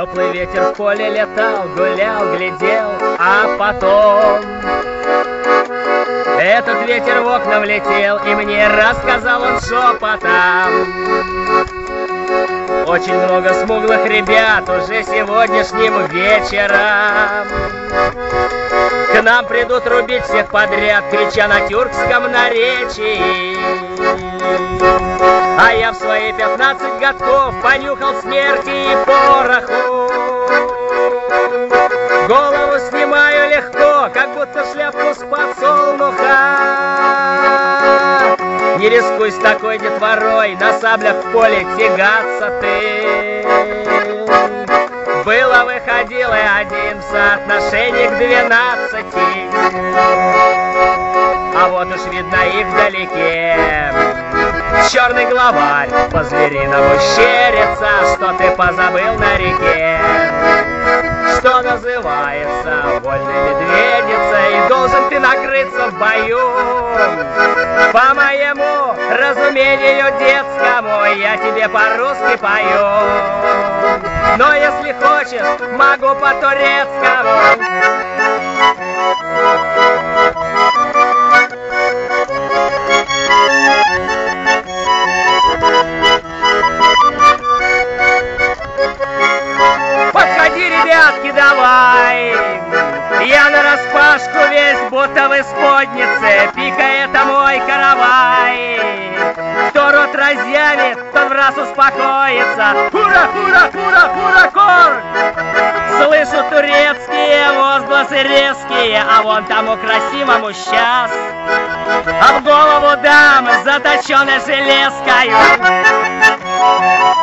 теплый ветер в поле летал, гулял, глядел, а потом этот ветер в окна влетел, и мне рассказал он шепотом: очень много смуглых ребят уже сегодняшним вечером к нам придут рубить всех подряд, крича на тюркском наречии. А я в свои 15 годков понюхал смерти и пороху. Голову снимаю легко, как будто шляпку с подсолнуха. Не рискуй с такой детворой, на саблях в поле тягаться ты. Было выходило один в соотношении к 12. А вот уж видно их вдалеке. Черный главарь по-звериному щерится, что ты позабыл на реке, что называется вольной медведицей, и должен ты накрыться в бою. По моему разумению детскому я тебе по-русски пою, но если хочешь, могу по-турецкому. Подходи, ребятки, давай! Я нараспашку весь, будто в исподнице, пика — это мой каравай. Кто рот разъявит, тот в раз успокоится. Хура, хура, хура, хура, кор! Слышу турецкие возгласы резкие, а вон тому красивому сейчас а в голову дам заточенной железкою.